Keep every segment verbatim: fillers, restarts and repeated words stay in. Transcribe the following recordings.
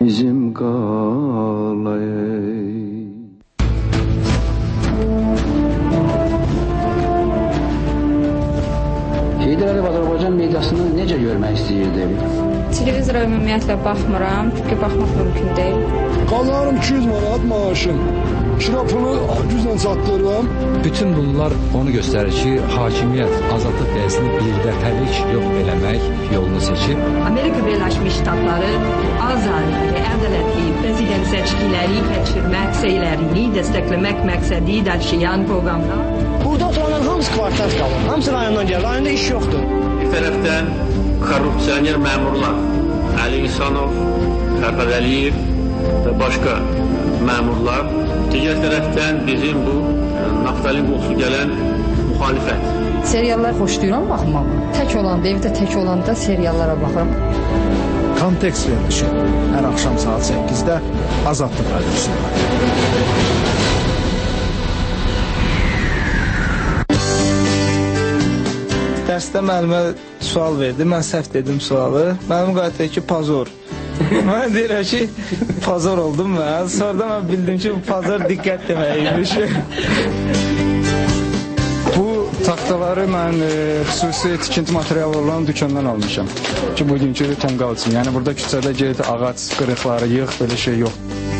bizim qalay. Heydər Əliyev Azərbaycan mediasını necə görmək istəyirdi? Televizora ümumiyyətlə baxmıram, çünki baxmaq mümkün deyil. Qalanım iki yüz manat maaşım. Kirapını güclə çatdırıram. Bütün bunlar onu göstərir ki, hakimiyyət azadlıq dəyəsini birdəfəlik yox eləmək yolunu seçib. Amerika Birləşmiş Ştatları azadlığı əldə etdiyi prezident seçkiləri keçirmək seylərini dəstəkləmək məqsədi daşıyan proqramda. Burada oturanların hamısı kvartal qalır. Hamısı rayondan gəlir. Rayonda iş yoxdur. Bir tərəfdən korrupsioner məmurlar Əli İhsanov, Fərhad Əliyev və başqa məmurlar. Digər tərəfdən bizim bu naftalin qoxusu gələn müxalifət. Seriallar xoşlayıram baxmağı. Tək olanda, evdə tək olanda seriallara baxıram. Kontekst verilişi hər axşam saat səkkizdə Azadlıq Radiosunda. Dərsdə müəllimə sual verdi, mən səhv dedim sualı. Mənim qayıtdı ki, pazor. Mən deyirəm ki, pazor oldum mən. Sonra mən bildim ki, pazor diqqət deməkmiş. Bu taxtaları mən e, xüsusi tikinti materialı olan dükkandan almışam. Ki, bugünkü tonqal üçün. Yəni, burada küçədə get, ağac qırıqları, yığ, belə şey yox.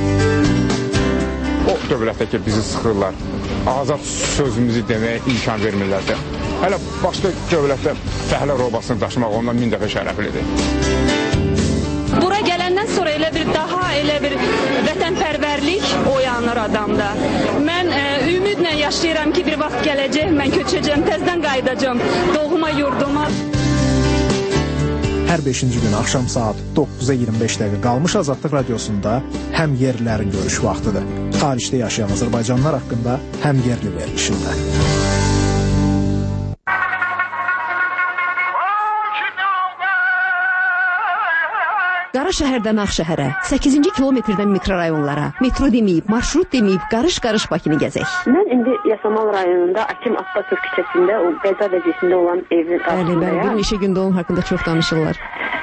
O dövlətdə ki, bizi sıxırlar. Azad sözümüzü deməyə imkan vermirlərsə. Hələ başqa dövlətdə fəhlə robasını daşımaq ondan min dəfə şərəflidir. Bura gələndən sonra elə bir daha elə bir vətənpərvərlik oyanır adamda. Mən e, ümidlə yaşayıram ki, bir vaxt gələcək, mən köçəcəm, təzdən qayıdacam doğma yurduma. Hər beşinci gün axşam saat doqquza iyirmi beş dəqiqə qalmış Azadlıq Radiosunda həm yerlilərin görüş vaxtıdır. Xaricdə yaşayan Azərbaycanlılar haqqında həm yerli verilişində. Qaraşəhərdən Ağşəhərə, səkkizinci kilometrdən mikrorayonlara, metro deməyib, marşrut deməyib, qarış-qarış Bakını gəzək. Mən indi Yasamal rayonunda Akim Abbasov küçəsində, o qəza vəziyyətində olan evin qarşısındayam. Bəli, bir neçə gündə onun haqqında çox danışırlar.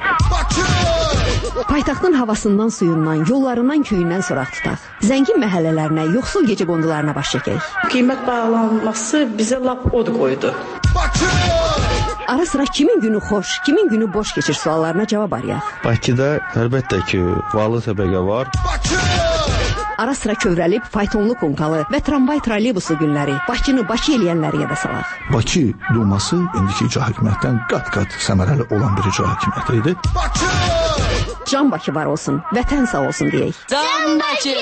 Paytaxtın havasından, suyundan, yollarından, köyündən soraq tutaq. Zəngin məhəllələrinə, yoxsul gecə qondularına baş çəkək. Qiymət bağlanması bizə lap od qoydu. Ara sıra kimin günü xoş, kimin günü boş keçir suallarına cavab arayaq. Bakıda əlbəttə ki, varlı təbəqə var. Ara sıra kövrəlib, faytonlu konkalı və tramvay trolleybuslu günləri, Bakını Bakı eləyənləri yada salaq. Bakı Duması indiki icra hakimiyyətdən qat-qat səmərəli olan bir icra hakimiyyəti idi. Can Bakı var olsun, vətən sağ olsun deyək. Can Bakı!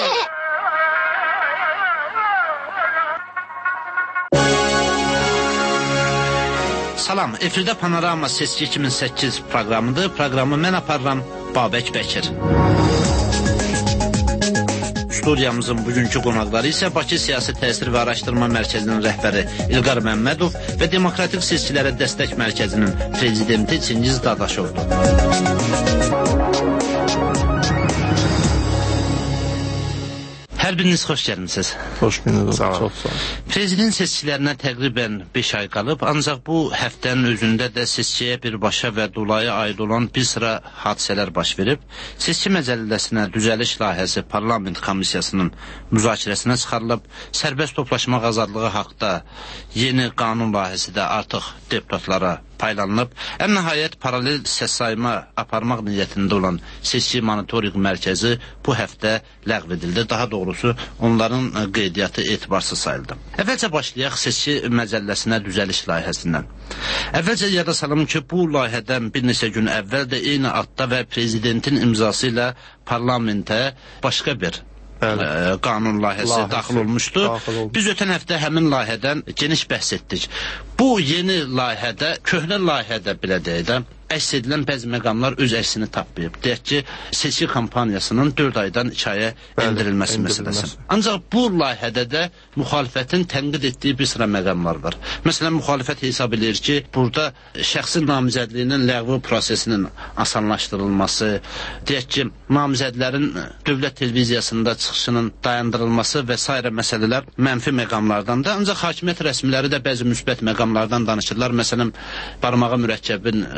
Salam, efirdə Panorama Seçki iki min səkkiz proqramıdır. Proqramı mən aparıram, Babək Bəkir. Studiyamızın bugünkü qonaqları isə Bakı Siyasi Təsir və Araşdırma Mərkəzinin rəhbəri İlqar Məmmədov və Demokratik Seçkilərə Dəstək Mərkəzinin prezidenti Çingiz Dadaşovdur. Hər biriniz xoş gəlmisiniz. Xoş gününüz. Sağ olun. Prezident seçkilərinə təqribən beş ay qalıb, ancaq bu həftənin özündə də seçkiyə birbaşa və dolayı aid olan bir sıra hadisələr baş verib. Seçki məcəlləsinə düzəliş layihəsi parlament komissiyasının müzakirəsinə çıxarılıb, sərbəst toplaşmaq azadlığı haqda yeni qanun layihəsi də artıq deputatlara paylanılıb. Ən nəhayət paralel səs sayma aparmaq niyyətində olan seçki monitoring mərkəzi bu həftə ləğv edildi. Daha doğrusu onların qeydiyyatı etibarsız sayıldı. Əvvəlcə başlayaq seçki məcəlləsinə düzəliş layihəsindən. Əvvəlcə yada salım ki, bu layihədən bir neçə gün əvvəl də eyni adda və prezidentin imzası ilə parlamentə başqa bir Bəli. qanun layihəsi Layihəsi. daxil olmuşdu. Daxil Biz ötən həftə həmin layihədən geniş bəhs etdik. Bu yeni layihədə, köhnə layihədə belə deyək də, əks edilən bəzi məqamlar öz əksini tapmayıb. Deyək ki, seçki kampaniyasının dörd aydan iki aya endirilməsi məsələsi. Ancaq bu layihədə də müxalifətin tənqid etdiyi bir sıra məqamlar var. Məsələn, müxalifət hesab edir ki, burada şəxsi namizədliyinin ləğvi prosesinin asanlaşdırılması, deyək ki, namizədlərin dövlət televiziyasında çıxışının dayandırılması və s. məsələlər mənfi məqamlardan da, ancaq hakimiyyət rəsmiləri də bəzi müsbət məqamlardan danışırlar. Məsələn, barmağa mürəkkəbin vurulması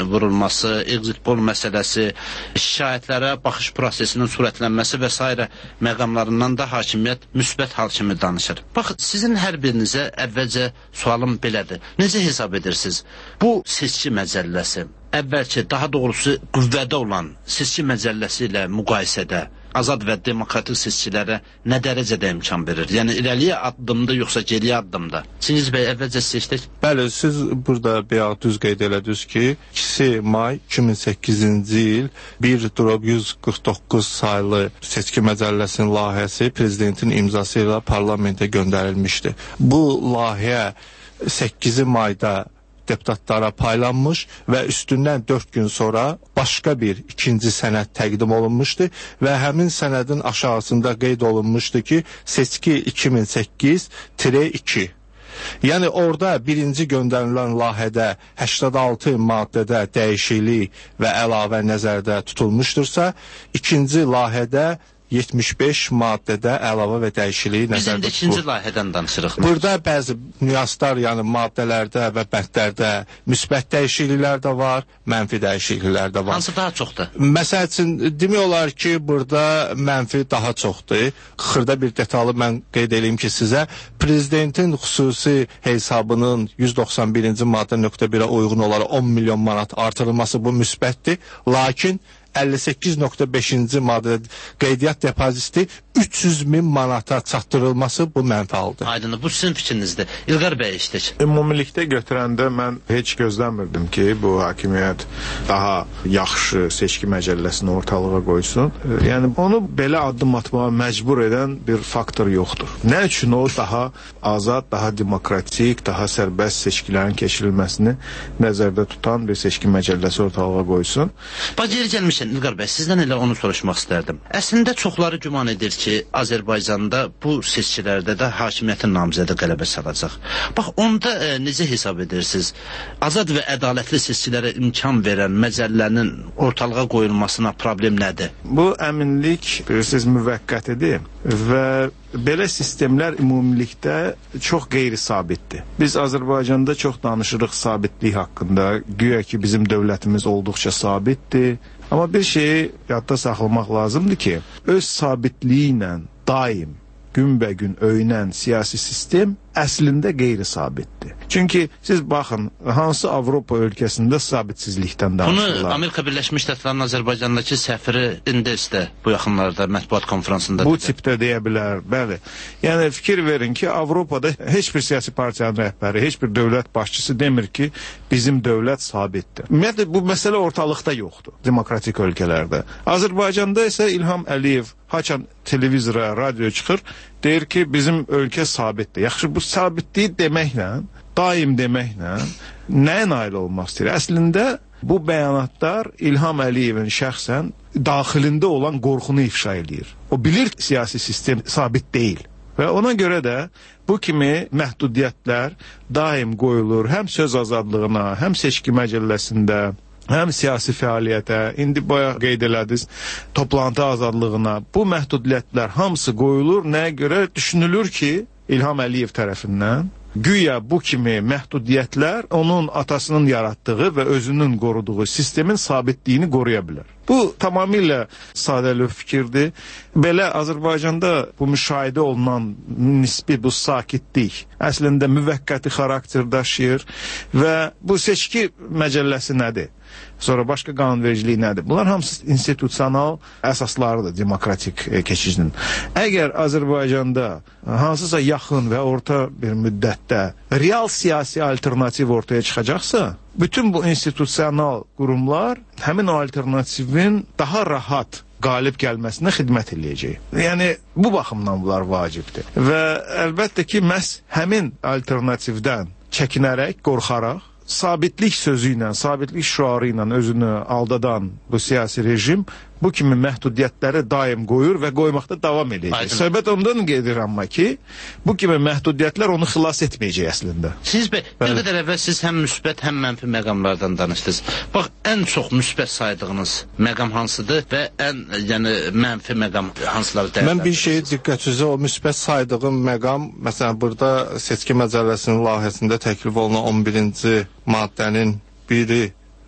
olması, exit poll məsələsi, şikayətlərə baxış prosesinin sürətlənməsi və s. məqamlarından da hakimiyyət müsbət hal kimi danışır. Bax, sizin hər birinizə əvvəlcə sualım belədir. Necə hesab edirsiniz? Bu seçki məcəlləsi əvvəlki, daha doğrusu qüvvədə olan seçki məcəlləsi ilə müqayisədə azad və demokratik seçkilərə nə dərəcədə imkan verir? Yəni irəliyə addımdır, yoxsa geriyə addımdır? Çingiz bəy, əvvəlcə seçdik. Bəli, siz burada bayaq düz qeyd elədiniz ki, ikisi may iki min səkkizinci il bir yüz qırx doqquz saylı seçki məcəlləsinin layihəsi prezidentin imzası ilə parlamentə göndərilmişdi. Bu layihə səkkizi mayda deputatlara paylanmış və üstündən dörd gün sonra başqa bir ikinci sənəd təqdim olunmuşdu və həmin sənədin aşağısında qeyd olunmuşdu ki, seçki iki min səkkiz iki. Yəni orada birinci göndərilən layihədə səksən altı maddədə dəyişiklik və əlavə nəzərdə tutulmuşdursa, ikinci layihədə yetmiş beş maddədə əlavə və dəyişikliyi nəzərdə tutulur. Biz indi ikinci layihədən danışırıq. Burada bəzi nüanslar, yəni maddələrdə və bəndlərdə müsbət dəyişikliklər də var, mənfi dəyişikliklər də var. Hansı daha çoxdur? Məsəl üçün, demək olar ki, burada mənfi daha çoxdur. Xırda bir detalı mən qeyd edeyim ki, sizə prezidentin xüsusi hesabının yüz doxsan birinci maddə nöqtə birə uyğun olaraq on milyon manat artırılması bu müsbətdir. Lakin əlli səkkiz nöqtə beşinci maddədə qeydiyyat depoziti üç yüz min manata çatdırılması bu mənfi haldır. Aydın, bu sizin fikrinizdir. İlqar bəy işdir. Ümumilikdə götürəndə mən heç gözləmirdim ki, bu hakimiyyət daha yaxşı seçki məcəlləsini ortalığa qoysun. Yəni onu belə addım atmağa məcbur edən bir faktor yoxdur. Nə üçün o daha azad, daha demokratik, daha sərbəst seçkilərin keçirilməsini nəzərdə tutan bir seçki məcəlləsi ortalığa qoysun? Bax, yeri gəlmişəm, İlqar bəy, sizdən elə onu soruşmaq istərdim. Əslində çoxları güman edir ki, Azərbaycanda bu seçkilərdə də hakimiyyətin namizədə qələbə salacaq. Bax, onda e, necə hesab edirsiniz? Azad və ədalətli seçkilərə imkan verən məcəllənin ortalığa qoyulmasına problem nədir? Bu əminlik, bilirsiniz, müvəqqətidir və belə sistemlər ümumilikdə çox qeyri-sabitdir. Biz Azərbaycanda çox danışırıq sabitlik haqqında, güya ki, bizim dövlətimiz olduqca sabitdir. Amma bir şeyi yadda saxlamaq lazımdır ki, öz sabitliyi ilə daim, günbəgün öyünən siyasi sistem əslində qeyri-sabitdir. Çünki siz baxın, hansı Avropa ölkəsində sabitsizlikdən danışırlar? Bunu Amerika Birləşmiş Ştatlarının Azərbaycandakı səfiri Indes də bu yaxınlarda mətbuat konferansında bu tipdə deyə bilər, bəli. Yəni fikir verin ki, Avropada heç bir siyasi partiyanın rəhbəri, heç bir dövlət başçısı demir ki, bizim dövlət sabitdir. Ümumiyyətlə, bu məsələ ortalıqda yoxdur, demokratik ölkələrdə. Azərbaycanda isə İlham Əliyev haçan televizora, radio çıxır, deyir ki, bizim ölkə sabitdir. Yaxşı, bu sabitliyi deməklə, daim deməklə nəyə nail olmaq istəyir? Əslində, bu bəyanatlar İlham Əliyevin şəxsən daxilində olan qorxunu ifşa edir. O bilir ki, siyasi sistem sabit deyil. Və ona görə də bu kimi məhdudiyyətlər daim qoyulur, həm söz azadlığına, həm seçki məcəlləsində, həm siyasi fəaliyyətə, indi bayaq qeyd elədiniz, toplantı azadlığına, bu məhdudiyyətlər hamısı qoyulur. Nəyə görə? Düşünülür ki, İlham Əliyev tərəfindən güya bu kimi məhdudiyyətlər onun atasının yaratdığı və özünün qoruduğu sistemin sabitliyini qoruya bilər. Bu tamamilə sadəlöv fikirdir. Belə Azərbaycanda bu müşahidə olunan nisbi bu sakitlik əslində müvəqqəti xarakter daşıyır və bu seçki məcəlləsi nədir? Sonra başqa qanunvericilik nədir? Bunlar hamısı institusional əsaslarıdır demokratik e, keçişinin. Əgər Azərbaycanda hansısa yaxın və orta bir müddətdə real siyasi alternativ ortaya çıxacaqsa, bütün bu institusional qurumlar həmin o alternativin daha rahat qalib gəlməsinə xidmət eləyəcək. Yəni, bu baxımdan bunlar vacibdir. Və əlbəttə ki, məhz həmin alternativdən çəkinərək, qorxaraq, sabitlik sözü ilə, sabitlik şüarı ilə özünü aldadan bu siyasi rejim bu kimi məhdudiyyətləri daim qoyur və qoymaqda davam edəcək. Söhbət ondan gedir amma ki, bu kimi məhdudiyyətlər onu xilas etməyəcək əslində. Siz bir qədər əvvəl siz həm müsbət, həm mənfi məqamlardan danışdınız. Bax, ən çox müsbət saydığınız məqam hansıdır və ən yəni mənfi məqam hansıları dəyərləndirsiniz? Mən bir şeyi diqqətinizə, o müsbət saydığım məqam, məsələn, burada seçki məcəlləsinin layihəsində təklif olunan on birinci maddənin biri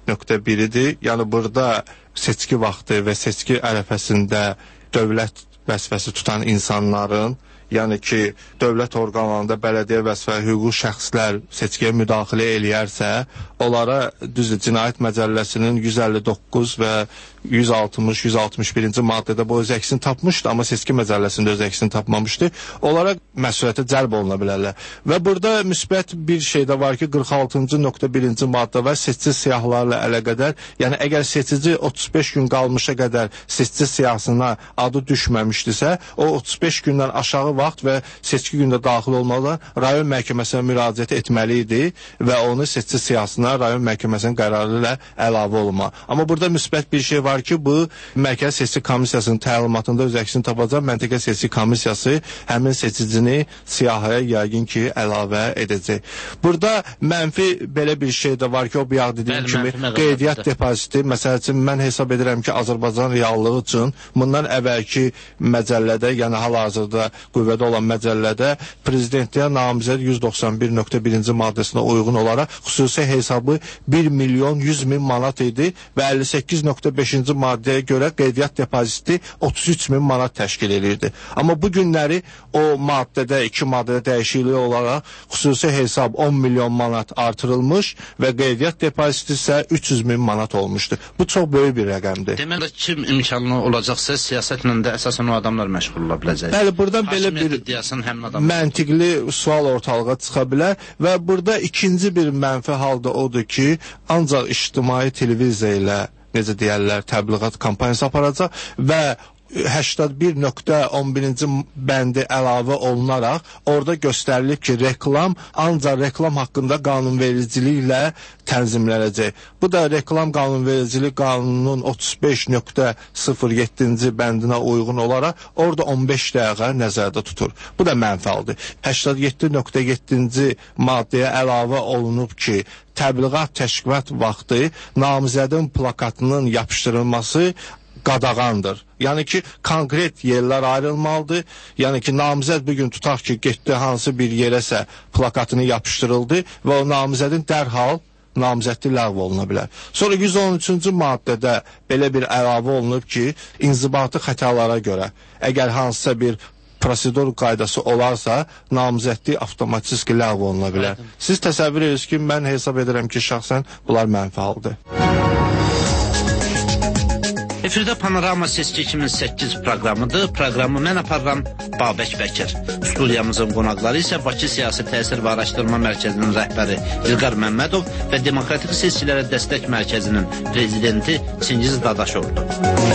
nöqtə biridir. Yəni burada seçki vaxtı və seçki ərəfəsində dövlət vəzifəsi tutan insanların, yəni ki, dövlət orqanlarında bələdiyyə vəzifəli hüquqi şəxslər seçkiyə müdaxilə eləyərsə, onlara düzdür, Cinayət Məcəlləsinin yüz əlli doqquz və yüz altmış yüz altmış birinci maddədə bu öz əksini tapmışdı, amma seçki məcəlləsində öz əksini tapmamışdı. Onlara məsuliyyətə cəlb oluna bilərlər. Və burada müsbət bir şey də var ki, qırx altıncı nöqtə birinci maddə və seçici siyahılarla əlaqədar, yəni əgər seçici otuz beş gün qalmışa qədər seçici siyahısına adı düşməmişdirsə, o otuz beş gündən aşağı vaxt və seçki gündə daxil olmadan rayon məhkəməsinə müraciət etməli idi və onu seçici siyahısına rayon məhkəməsinin qərarı ilə əlavə olma. Amma burada müsbət bir şey var ki, bu Mərkəzi Seçki Komissiyasının təlimatında öz əksini tapacaq. Məntəqə Seçki Komissiyası həmin seçicini siyahıya yəqin ki, əlavə edəcək. Burada mənfi belə bir şey də var ki, o bir yağ dediyim kimi qeydiyyat depoziti, məsəl üçün mən hesab edirəm ki, Azərbaycan reallığı üçün bundan əvvəlki məcəllədə, yəni hal-hazırda qüvvədə olan məcəllədə prezidentliyə namizəd yüz doxsan bir nöqtə birinci maddəsinə uyğun olaraq xüsusi hesabı bir milyon yüz min manat idi və əlli səkkiz nöqtə beşinci maddəyə görə qeydiyyat depoziti otuz üç min manat təşkil edirdi. Amma bu günləri o maddədə, iki maddədə dəyişiklik olaraq xüsusi hesab on milyon manat artırılmış və qeydiyyat depoziti isə üç yüz min manat olmuşdu. Bu çox böyük bir rəqəmdir. Deməli, kim imkanlı olacaqsa, siyasətlə də əsasən o adamlar məşğul ola biləcək. Bəli, buradan belə bir məntiqli sual ortalığa çıxa bilər və burada ikinci bir mənfi halda odur ki, ancaq ictimai televiziya ilə, necə deyərlər, təbliğat kampaniyası aparacaq və səksən bir nöqtə on birinci bəndi əlavə olunaraq orada göstərilib ki, reklam ancaq reklam haqqında qanunvericiliklə tənzimlənəcək. Bu da reklam qanunvericilik qanununun otuz beş nöqtə sıfır yeddinci bəndinə uyğun olaraq orada on beş dəqiqə nəzərdə tutur. Bu da mənfəlidir. səksən yeddi nöqtə yeddinci maddəyə əlavə olunub ki, təbliğat təşkilat vaxtı namizədin plakatının yapışdırılması qadağandır. Yəni ki, konkret yerlər ayrılmalıdır. Yəni ki, namizəd bugün tutaq ki, getdi hansı bir yerəsə plakatını yapışdırıldı və o namizədin dərhal namizədli ləğv oluna bilər. Sonra yüz on üçüncü maddədə belə bir əlavə olunub ki, inzibati xətalara görə əgər hansısa bir prosedur qaydası olarsa, namizədli avtomatik ləğv oluna bilər. Siz təsəvvür edirsiniz ki, mən hesab edirəm ki, şəxsən bunlar mənfəlidir. Efirdə Panorama Seçki iki min səkkiz proqramıdır. Proqramı mən aparıram Babək Bəkir. Studiyamızın qonaqları isə Bakı Siyasi Təsir və Araşdırma Mərkəzinin rəhbəri İlqar Məmmədov və Demokratik Seçkilərə Dəstək Mərkəzinin prezidenti Çingiz Dadaşovdur.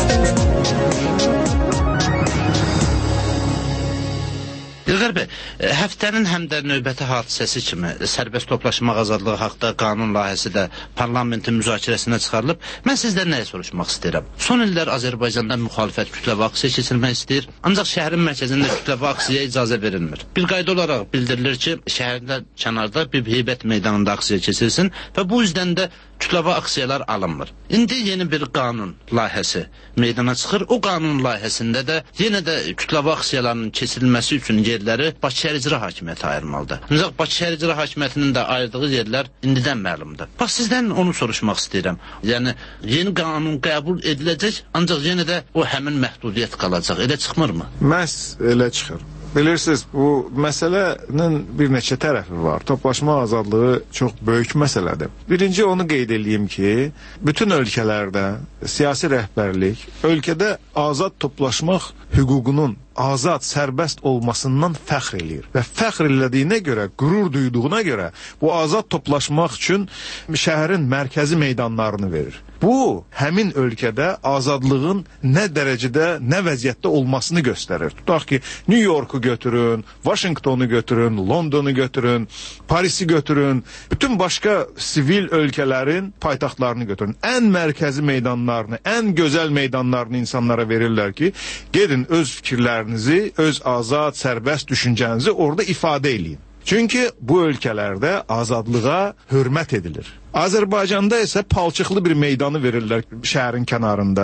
İlqar bəy, həftənin həm də növbəti hadisəsi kimi sərbəst toplaşmaq azadlığı haqda qanun layihəsi də parlamentin müzakirəsinə çıxarılıb. Mən sizdən nəyə soruşmaq istəyirəm? Son illər Azərbaycanda müxalifət kütləvi aksiya keçirmək istəyir, ancaq şəhərin mərkəzində kütləvi aksiyaya icazə verilmir. Bir qayda olaraq bildirilir ki, şəhərdə kənarda bir heybət meydanında aksiya keçirilsin və bu üzdən də kütləvi aksiyalar alınmır. İndi yeni bir qanun layihəsi meydana çıxır. O qanun layihəsində də yenə də kütləvi aksiyaların keçirilməsi üçün yerləri Bakı Şəhər İcra Hakimiyyəti ayırmalıdır. Ancaq Bakı Şəhər İcra Hakimiyyətinin də ayırdığı yerlər indidən məlumdur. Bax, sizdən onu soruşmaq istəyirəm. Yəni, yeni qanun qəbul ediləcək, ancaq yenə də o həmin məhdudiyyət qalacaq. Elə çıxmırmı? Məhz elə çıxır. Bilirsiniz, bu məsələnin bir neçə tərəfi var. Toplaşma azadlığı çox böyük məsələdir. Birinci onu qeyd edeyim ki, bütün ölkələrdə siyasi rəhbərlik ölkədə azad toplaşmaq hüququnun azad, sərbəst olmasından fəxr eləyir. Və fəxr elədiyinə görə, qürur duyduğuna görə bu azad toplaşmaq üçün şəhərin mərkəzi meydanlarını verir. Bu, həmin ölkədə azadlığın nə dərəcədə, nə vəziyyətdə olmasını göstərir. Tutaq ki, New Yorku götürün, Washingtonu götürün, Londonu götürün, Parisi götürün, bütün başqa sivil ölkələrin paytaxtlarını götürün. Ən mərkəzi meydanlarını, ən gözəl meydanlarını insanlara verirlər ki, gedin öz fikirlərinizi, öz azad, sərbəst düşüncənizi orada ifadə eləyin. Çünki bu ölkələrdə azadlığa hörmət edilir. Azərbaycanda isə palçıqlı bir meydanı verirlər şəhərin kənarında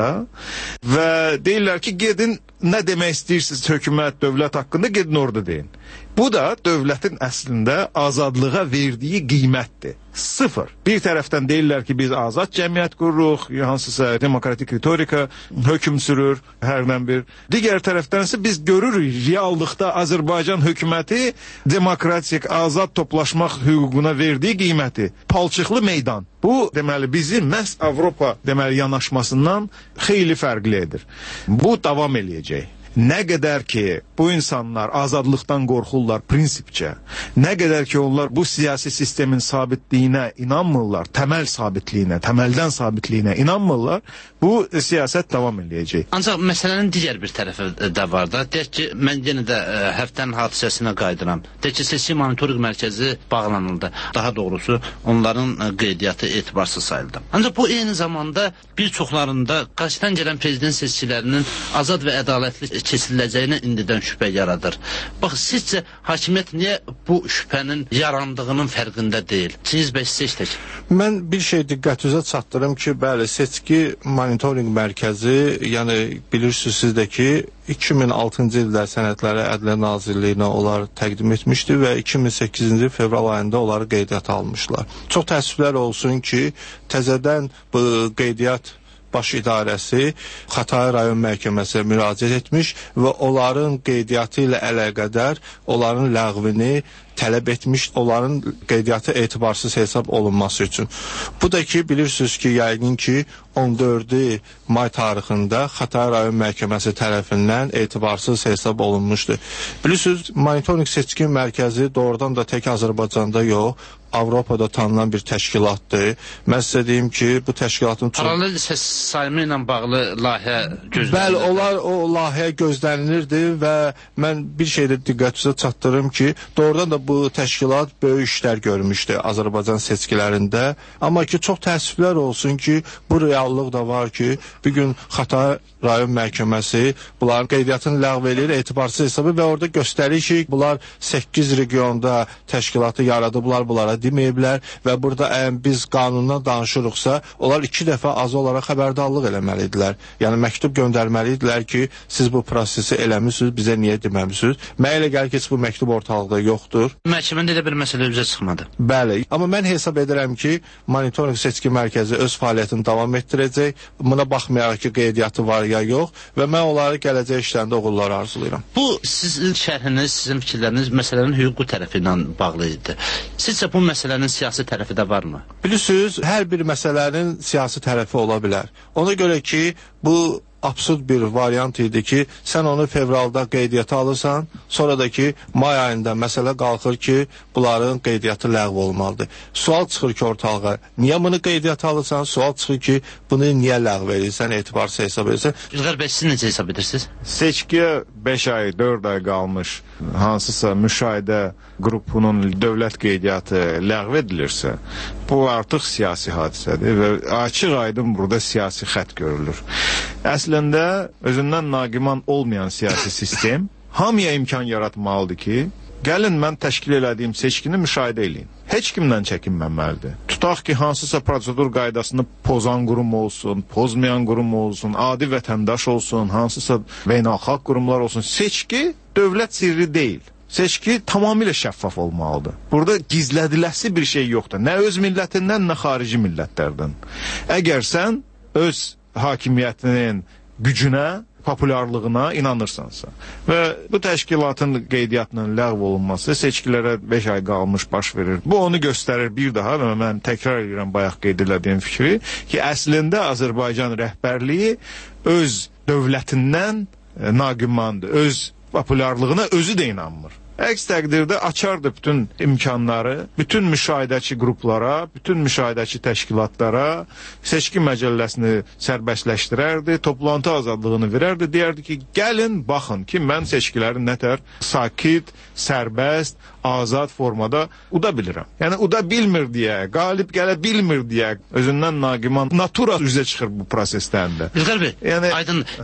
və deyirlər ki, gedin nə demək istəyirsiniz hökumət, dövlət haqqında, gedin orada deyin. Bu da dövlətin əslində azadlığa verdiyi qiymətdir. Sıfır. Bir tərəfdən deyirlər ki, biz azad cəmiyyət qururuq, hansısa demokratik ritorika hökm sürür, hərdən bir. Digər tərəfdən isə biz görürük, reallıqda Azərbaycan hökuməti demokratik, azad toplaşmaq hüququna verdiyi qiyməti. Palçıqlı meydan. Bu, deməli, bizi məhz Avropa, deməli, yanaşmasından xeyli fərqli edir. Bu davam eləyəcək. Nə qədər ki, bu insanlar azadlıqdan qorxurlar prinsipcə, nə qədər ki, onlar bu siyasi sistemin sabitliyinə inanmırlar, təməl sabitliyinə, təməldən sabitliyinə inanmırlar, bu siyasət davam eləyəcək. Ancaq məsələnin digər bir tərəfi də var da. Deyək ki, mən yenə də ə, həftənin hadisəsinə qayıdıram. Deyək ki, seçki monitorinq mərkəzi bağlanıldı. Daha doğrusu, onların ə, qeydiyyatı etibarsız sayıldı. Ancaq bu eyni zamanda bir çoxlarında qarşıdan gələn prezident seçkilərinin azad və ədalətli keçiriləcəyinə indidən şübhə yaradır. Bax, sizcə hakimiyyət niyə bu şübhənin yarandığının fərqində deyil? Siz bəs seçdik. Mən bir şey diqqətinizə çatdırım ki, bəli, seçki monitorinq mərkəzi, yəni bilirsiniz siz də ki, iki min altıncı ildə sənədləri Ədliyyə Nazirliyinə onlar təqdim etmişdi və iki min səkkizinci fevral ayında onları qeydiyyata almışlar. Çox təəssüflər olsun ki, təzədən bu qeydiyyat Baş İdarəsi Xətai rayon məhkəməsinə müraciət etmiş və onların qeydiyyatı ilə əlaqədar onların ləğvini tələb etmiş, onların qeydiyyatı etibarsız hesab olunması üçün. Bu da ki, bilirsiniz ki, yəqin ki, on dördü may tarixində Xətai rayon məhkəməsi tərəfindən etibarsız hesab olunmuşdur. Bilirsiniz, monitorinq seçki mərkəzi doğrudan da tək Azərbaycanda yox, Avropada tanınan bir təşkilatdır. Mən sizə deyim ki, bu təşkilatın çox... Paralel səs sayımı ilə bağlı layihə gözlənilirdi. Bəli, onlar o layihə gözlənilirdi və mən bir şeydə diqqətinizə çatdırım ki, doğrudan da bu təşkilat böyük işlər görmüşdü Azərbaycan seçkilərində. Amma ki, çox təəssüflər olsun ki, bu reallıq da var ki, bugün Xətai rayon məhkəməsi bunların qeydiyyatını ləğv edir, etibarsız hesabı və orada göstərir ki, bunlar səkkiz regionda təşkilatı yaradıblar, bunlara deməyiblər və burada əgər biz qanundan danışırıqsa, onlar iki dəfə az olaraq xəbərdarlıq eləməlidirlər. Yəni məktub göndərməlidirlər ki, siz bu prosesi eləmişsiniz, bizə niyə deməmişsiniz? Mən elə gəlir ki, bu məktub ortalıqda yoxdur. Məhkəməndə elə bir məsələ üzə çıxmadı. Bəli, amma mən hesab edirəm ki, monitorinq seçki mərkəzi öz fəaliyyətini davam etdirəcək. Buna baxmayaraq ki, qeydiyyatı var ya yox və mən onları gələcək işlərində uğurlar arzulayıram. Bu sizin şərhiniz, sizin fikirləriniz məsələnin hüquqi tərəfi ilə bağlı idi. Sizcə bu məsələnin siyasi tərəfi də varmı? Bilirsiniz, hər bir məsələnin siyasi tərəfi ola bilər. Ona görə ki, bu absurd bir variant idi ki, sən onu fevralda qeydiyyata alırsan, sonra da ki, may ayında məsələ qalxır ki, bunların qeydiyyatı ləğv olmalıdır. Sual çıxır ki, ortalığa, niyə bunu qeydiyyata alırsan? Sual çıxır ki, bunu niyə ləğv edirsən, etibarsız hesab edirsən? İlqar bəy, siz necə hesab edirsiniz? Seçkiyə beş ay, dörd ay qalmış hansısa müşahidə qrupunun dövlət qeydiyyatı ləğv edilirsə, bu artıq siyasi hadisədir və açıq aydın burada siyasi xətt görülür. Əslində, özündən naqiman olmayan siyasi sistem hamıya imkan yaratmalıdır ki, gəlin mən təşkil elədiyim seçkini müşahidə eləyin. Heç kimdən çəkinməməlidir. Tutaq ki, hansısa prosedur qaydasını pozan qurum olsun, pozmayan qurum olsun, adi vətəndaş olsun, hansısa beynəlxalq qurumlar olsun. Seçki dövlət sirri deyil. Seçki tamamilə şəffaf olmalıdır. Burada gizlədiləsi bir şey yoxdur. Nə öz millətindən, nə xarici millətlərdən. Əgər sən öz hakimiyyətinin gücünə, populyarlığına inanırsansa və bu təşkilatın qeydiyyatının ləğv olunması seçkilərə beş ay qalmış baş verir. Bu onu göstərir bir daha və mən təkrar edirəm bayaq qeyd elədiyim fikri ki, əslində Azərbaycan rəhbərliyi öz dövlətindən naqimandır, öz populyarlığına özü də inanmır. Əks təqdirdə açardı bütün imkanları, bütün müşahidəçi qruplara, bütün müşahidəçi təşkilatlara, seçki məcəlləsini sərbəstləşdirərdi, toplantı azadlığını verərdi, deyərdi ki, gəlin, baxın ki, mən seçkiləri nətər sakit, sərbəst, azad formada uda bilirəm. Yəni, uda bilmir deyə, qalib gələ bilmir deyə özündən naqiman natura üzə çıxır bu prosesdən də. İlqar bəy, yəni, aydın, belə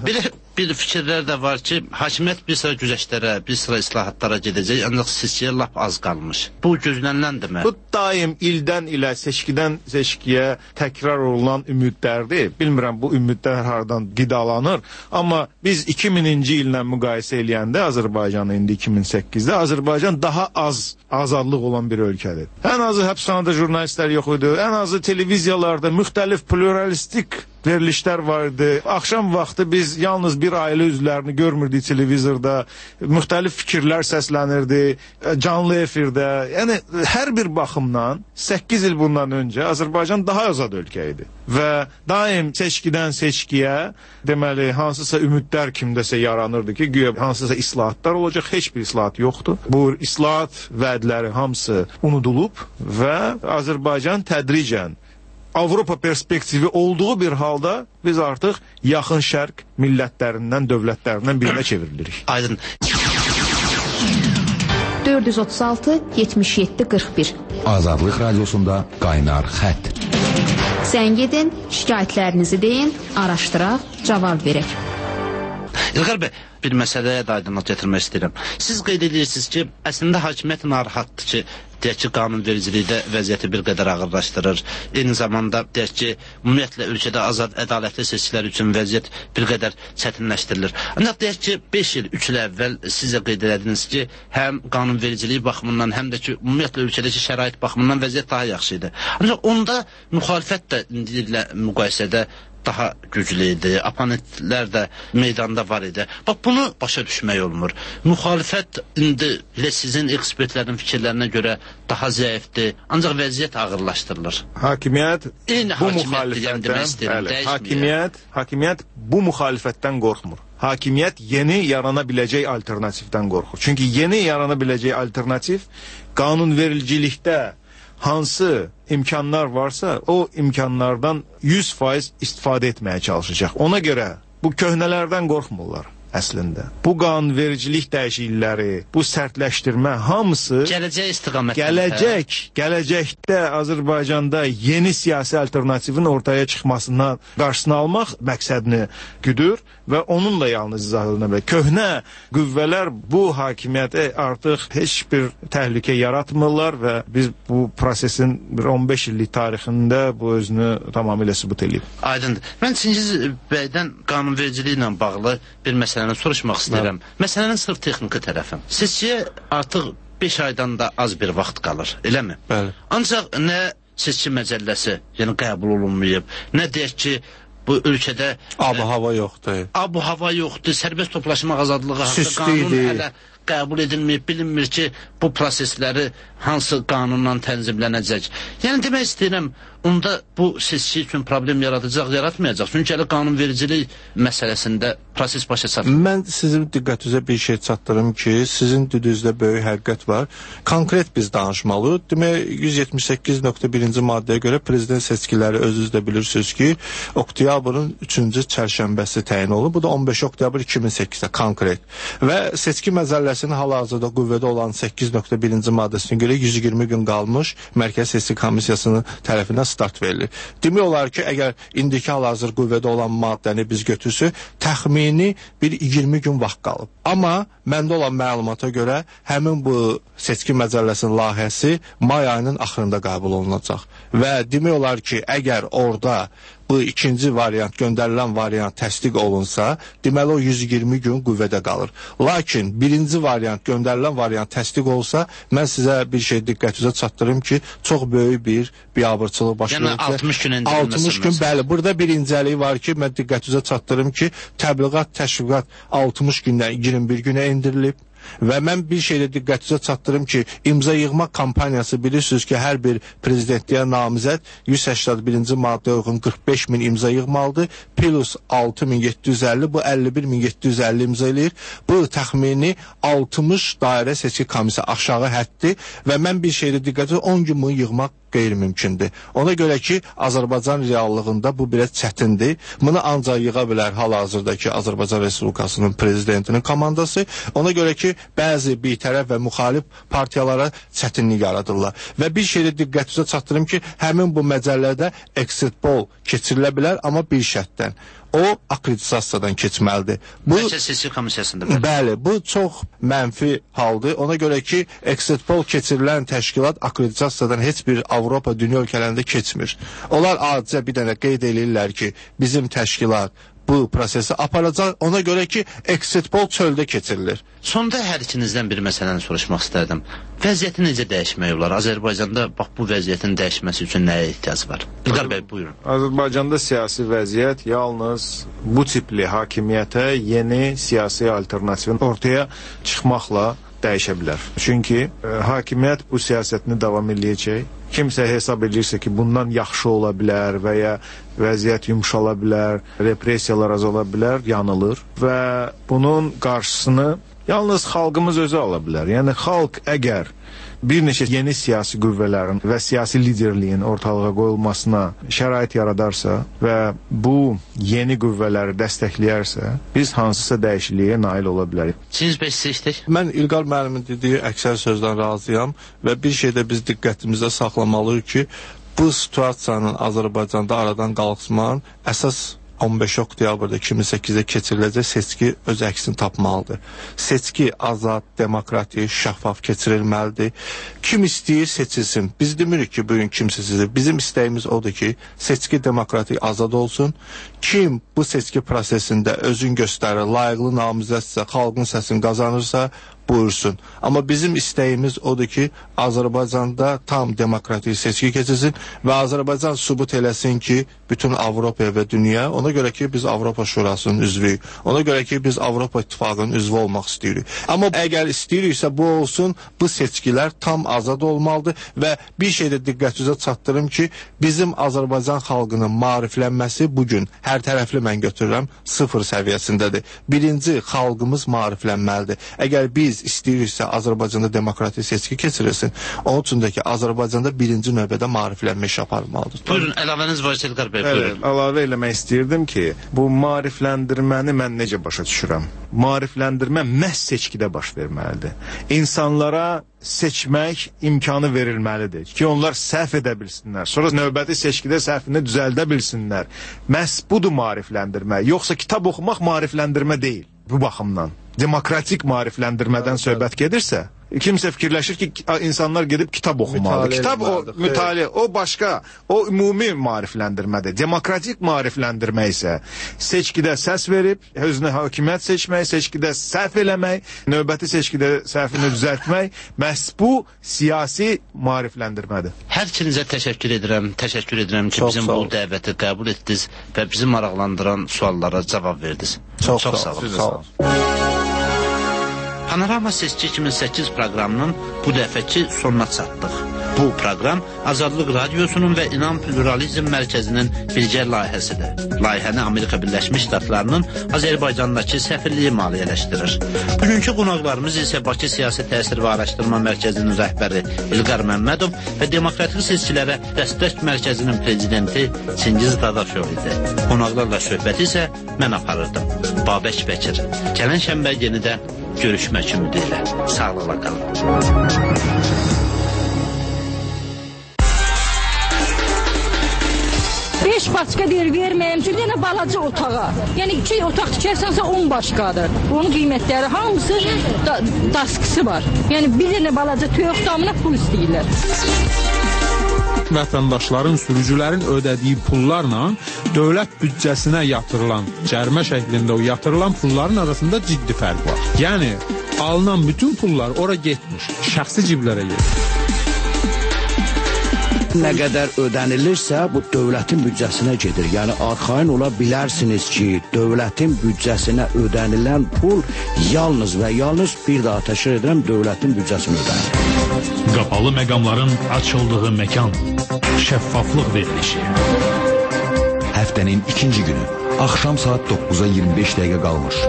bir fikirlər də var ki, hakimiyyət bir sıra güzəştlərə, bir sıra islahatlara gedəcək, ancaq seçkiyə lap az qalmış. Bu gözləniləndirmi? Bu daim ildən ilə, seçkidən seçkiyə təkrar olunan ümidlərdir. Bilmirəm bu ümidlər hardan qidalanır, amma biz iki mininci illə müqayisə eləyəndə Azərbaycanı indi iki min səkkizdə Azərbaycan daha az azadlıq olan bir ölkədir. Ən azı həbsxanada jurnalistlər yox idi, ən azı televiziyalarda müxtəlif pluralistik verilişlər vardı. Axşam vaxtı biz yalnız bir ailə üzvlərini görmürdük televizorda, müxtəlif fikirlər səslənirdi, canlı efirdə. Yəni hər bir baxımdan səkkiz il bundan öncə Azərbaycan daha azad ölkə idi. Və daim seçkidən seçkiyə deməli hansısa ümidlər kimdəsə yaranırdı ki, güya hansısa islahatlar olacaq, heç bir islahat yoxdur. Bu islahat vədləri hamısı unudulub və Azərbaycan tədricən Avropa perspektivi olduğu bir halda biz artıq yaxın şərq millətlərindən, dövlətlərindən birinə çevrilirik. Aydın. dörd yüz otuz altı yetmiş yeddi qırx bir Azadlıq Radiosunda qaynar xətt. Zəng edin, şikayətlərinizi deyin, araşdıraq, cavab verək. İlqar bəy, bir məsələyə də aydınlıq gətirmək istəyirəm. Siz qeyd edirsiniz ki, əslində hakimiyyət narahatdır ki, deyək ki, qanunvericilikdə vəziyyəti bir qədər ağırlaşdırır. Eyni zamanda deyək ki, ümumiyyətlə ölkədə azad, ədalətli seçkilər üçün vəziyyət bir qədər çətinləşdirilir. Ancaq deyək ki, beş il, üç il əvvəl siz də qeyd ediniz ki, həm qanunvericilik baxımından, həm də ki, ümumiyyətlə ölkədəki şərait baxımından vəziyyət daha yaxşı idi. Ancaq onda müxalifət də indi ilə müqayisədə daha güclü idi, oponentlər də meydanda var idi. Bax, bunu başa düşmək olmur. Müxalifət indi elə sizin ekspertlərin fikirlərinə görə daha zəifdir, ancaq vəziyyət ağırlaşdırılır. Hakimiyyət Eyni bu hakimiyyətdir, demək istəyirəm, müxalifətdən, hakimiyyət, hakimiyyət bu müxalifətdən qorxmur. Hakimiyyət yeni yarana biləcək alternativdən qorxur. Çünki yeni yarana biləcək alternativ qanunvericilikdə hansı imkanlar varsa o imkanlardan yüz faiz istifadə etməyə çalışacaq. Ona görə bu köhnələrdən qorxmurlar əslində. Bu qanunvericilik dəyişiklikləri, bu sərtləşdirmə hamısı gələcək istiqamətdə. Gələcək, gələcəkdə Azərbaycanda yeni siyasi alternativin ortaya çıxmasından qarşısını almaq məqsədini güdür və onunla yalnız izah edilə bilər. Köhnə qüvvələr bu hakimiyyətə artıq heç bir təhlükə yaratmırlar və biz bu prosesin bir on beş illik tarixində bu özünü tamamilə sübut edib. Aydındır. Mən Çingiz bəydən qanunvericiliklə bağlı bir məsələni soruşmaq istəyirəm. Hə. Məsələnin sırf texniki tərəfi. Seçkiyə artıq beş aydan da az bir vaxt qalır, eləmi? Bəli. Ancaq nə seçki məcəlləsi, yəni qəbul olunmayıb, nə deyək ki, bu ölkədə ab-hava yoxdur. Ab-hava yoxdur, sərbəst toplaşmaq azadlığı haqqında qanun hələ qəbul edilməyib, bilinmir ki, bu prosesləri hansı qanunla tənzimlənəcək. Yəni demək istəyirəm, onda bu seçki üçün problem yaradacaq, yaratmayacaq. Çünki hələ qanunvericilik məsələsində proses başa çatır. Mən sizin diqqətinizə bir şey çatdırım ki, sizin düdüzdə böyük həqiqət var. Konkret biz danışmalıyıq. Demək, yüz yetmiş səkkiz nöqtə birinci maddəyə görə prezident seçkiləri özünüz də bilirsiniz ki, oktyabrın üçüncü çərşənbəsi təyin olunur. Bu da on beş oktyabr iki min səkkizdə konkret. Və seçki məcəlləsinin hal-hazırda qüvvədə olan səkkiz nöqtə birinci maddəsinə görə yüz iyirmi gün qalmış Mərkəzi Seçki Komissiyasının tərəfindən start verilir. Demək olar ki, əgər indiki hal-hazır qüvvədə olan maddəni biz götürsək, təxmini bir iyirmi gün vaxt qalıb. Amma məndə olan məlumata görə həmin bu seçki məcəlləsinin layihəsi may ayının axırında qəbul olunacaq. Və demək olar ki, əgər orada bu ikinci variant, göndərilən variant təsdiq olunsa, deməli o yüz iyirmi gün qüvvədə qalır. Lakin birinci variant, göndərilən variant təsdiq olsa, mən sizə bir şey diqqətinizə çatdırım ki, çox böyük bir biabırçılıq baş verir. Yəni altmış gün endirilməsi. altmış gün, bəli. Burada bir incəlik var ki, mən diqqətinizə çatdırım ki, təbliğat, təşviqat altmış gündən iyirmi bir günə endirilib. Və mən bir şeydə diqqətinizə çatdırım ki, imza yığma kampaniyası bilirsiniz ki, hər bir prezidentliyə namizəd yüz səksən birinci maddəyə uyğun qırx beş min imza yığmalıdır, plus altı min yeddi yüz əlli, bu əlli bir min yeddi yüz əlli imza eləyir. Bu təxmini altmış dairə seçki komisiya aşağı həddir və mən bir şeydə diqqətinizə on gün bunu yığmaq qeyri-mümkündür. Ona görə ki, Azərbaycan reallığında bu biraz çətindir. Bunu ancaq yığa bilər hal-hazırdakı Azərbaycan Respublikasının prezidentinin komandası. Ona görə ki, bəzi bitərəf və müxalif partiyalara çətinlik yaradırlar. Və bir şeydə diqqətinizə çatdırım ki, həmin bu məcəllədə exit poll keçirilə bilər, amma bir şərtlə. keçirən, o akkreditasiyadan keçməlidir. Bu Bəlkə seçki komissiyasında. Bəli, bu çox mənfi haldır. Ona görə ki, exit poll keçirilən təşkilat akkreditasiyadan heç bir Avropa, dünya ölkələrində keçmir. Onlar adicə bir dənə qeyd edirlər ki, bizim təşkilat bu prosesi aparacaq. Ona görə ki, exit poll çöldə keçirilir. Sonda hər ikinizdən bir məsələni soruşmaq istərdim. Vəziyyəti necə dəyişmək olar? Azərbaycanda bax bu vəziyyətin dəyişməsi üçün nəyə ehtiyac var? İlqar bəy, buyurun. Azərbaycanda siyasi vəziyyət yalnız bu tipli hakimiyyətə yeni siyasi alternativin ortaya çıxmaqla dəyişə bilər. Çünki e, hakimiyyət bu siyasətini davam eləyəcək. Kimsə hesab edirsə ki, bundan yaxşı ola bilər və ya vəziyyət yumşala bilər, repressiyalar azala bilər, yanılır və bunun qarşısını yalnız xalqımız özü ala bilər. Yəni xalq əgər bir neçə yeni siyasi qüvvələrin və siyasi liderliyin ortalığa qoyulmasına şərait yaradarsa və bu yeni qüvvələri dəstəkləyərsə, biz hansısa dəyişikliyə nail ola bilərik. Siz beş seçdik. Mən İlqar müəllimin dediyi əksər sözdən razıyam və bir şeydə biz diqqətimizdə saxlamalıyıq ki, bu situasiyanın Azərbaycanda aradan qalxmanın əsas on beş oktyabrda iki min səkkizdə keçiriləcək seçki öz əksini tapmalıdır. Seçki azad, demokratik, şəffaf keçirilməlidir. Kim istəyir seçilsin. Biz demirik ki, bugün kim seçilir. Bizim istəyimiz odur ki, seçki demokratik, azad olsun. Kim bu seçki prosesində özün göstərir, layiqli namizədsə, xalqın səsini qazanırsa, buyursun. Amma bizim istəyimiz odur ki, Azərbaycanda tam demokratik seçki keçilsin və Azərbaycan sübut eləsin ki, bütün Avropaya və dünya, ona görə ki, biz Avropa Şurasının üzvüyük. Ona görə ki, biz Avropa İttifaqının üzvü olmaq istəyirik. Amma əgər istəyiriksə, bu olsun, bu seçkilər tam azad olmalıdır və bir şeydə diqqətinizə çatdırım ki, bizim Azərbaycan xalqının maariflənməsi bugün hər tərəfli mən götürürəm, sıfır səviyyəsindədir. Birinci, xalqımız maariflənməlidir. Əgər biz istəyiriksə Azərbaycanda demokratik seçki keçirilsin, onun üçün də ki, Azərbaycanda birinci növbədə maariflənmə iş aparılmalıdır. Buyurun, əlavəniz var İlqar bəy, Bəli, buyurun. əlavə eləmək istəyirdim ki, bu maarifləndirməni mən necə başa düşürəm? Maarifləndirmə məhz seçkidə baş verməlidir. İnsanlara seçmək imkanı verilməlidir ki, onlar səhv edə bilsinlər. Sonra növbəti seçkidə səhvini düzəldə bilsinlər. Məhz budur maarifləndirmə. Yoxsa kitab oxumaq maarifləndirmə deyil. Bu baxımdan demokratik maarifləndirmədən söhbət gedirsə, kimsə fikirləşir ki, insanlar gedib kitab oxumalıdır. Kitab o mütaliə, o başqa, o ümumi maarifləndirmədir. Demokratik maarifləndirmə isə seçkidə səs verib, özünə hakimiyyət seçmək, seçkidə səhv eləmək, növbəti seçkidə səhvini düzəltmək, məhz bu siyasi maarifləndirmədir. Hər ikinizə təşəkkür edirəm, təşəkkür edirəm ki, Çox bizim bu dəvəti qəbul etdiniz və bizi maraqlandıran suallara cavab verdiniz. Çox, Çox sağ olun. sağ olun. Panorama Seçki iki min səkkiz proqramının bu dəfəki sonuna çatdıq. Bu proqram Azadlıq Radiosunun və İnam Pluralizm Mərkəzinin birgə layihəsidir. Layihəni Amerika Birləşmiş Ştatlarının Azərbaycandakı səfirliyi maliyyələşdirir. Bugünkü qonaqlarımız isə Bakı Siyasi Təsir və Araşdırma Mərkəzinin rəhbəri İlqar Məmmədov və Demokratik Seçkilərə Dəstək Mərkəzinin prezidenti Çingiz Dadaşov idi. Qonaqlarla söhbəti isə mən aparırdım. Babək Bəkir. Gələn şənbə yenidən görüşmək ümidi ilə. Sağlıqla qalın. Beş başqa deyir, verməyim ki, yenə balaca otağa. Yəni iki otaq tikərsənsə on başqadır. Onun qiymətləri hamısı da, daskısı var. Yəni bir dənə balaca toyuq damına pul istəyirlər. Vətəndaşların, sürücülərin ödədiyi pullarla dövlət büdcəsinə yatırılan, cərimə şəklində o yatırılan pulların arasında ciddi fərq var. Yəni alınan bütün pullar ora getmiş, şəxsi ciblərə gedir. Nə qədər ödənilirsə, bu dövlətin büdcəsinə gedir. Yəni, arxain ola bilərsiniz ki, dövlətin büdcəsinə ödənilən pul yalnız və yalnız bir daha təşkil edirəm, dövlətin büdcəsinə ödənilir. Qapalı məqamların açıldığı məkan, şəffaflıq verilişi. Həftənin ikinci günü, axşam saat doqquza iyirmi beş dəqiqə qalmış.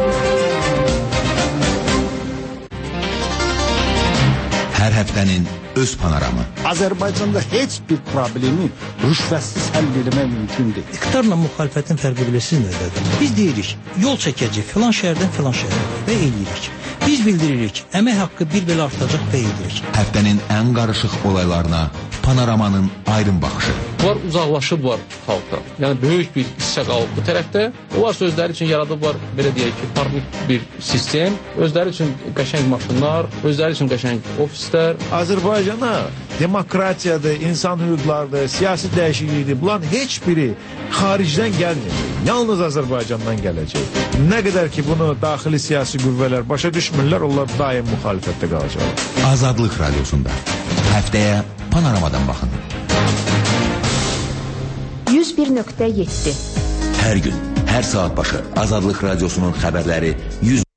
Hər həftənin öz panoramı. Azərbaycanda heç bir problemi rüşvətsiz həll etmək mümkün deyil. İqtidarla müxalifətin fərqi bilirsiniz nədir? Biz deyirik, yol çəkəcək filan şəhərdən filan şəhərə və eləyirik. Biz bildiririk, əmək haqqı bir belə artacaq və eləyirik. Həftənin ən qarışıq olaylarına Panoramanın aydın baxışı. Bunlar uzaqlaşıblar xalqdan. Yəni böyük bir hissə qalıb bu tərəfdə. Onlar özləri üçün yaradıblar, belə deyək ki, farklı bir sistem, özləri üçün qəşəng maşınlar, özləri üçün qəşəng ofislər. Azərbaycana demokratiyadır, insan hüquqlarıdır, siyasi dəyişiklikdir. Bunların heç biri xaricdən gəlmir. Yalnız Azərbaycandan gələcək. Nə qədər ki bunu daxili siyasi qüvvələr başa düşmürlər, onlar daim müxalifətdə qalacaq. Azadlıq Radiosunda həftəyə Panoramadan baxın. yüz bir nöqtə yeddi. Hər gün, hər saat başı Azadlıq Radiosunun xəbərləri yüz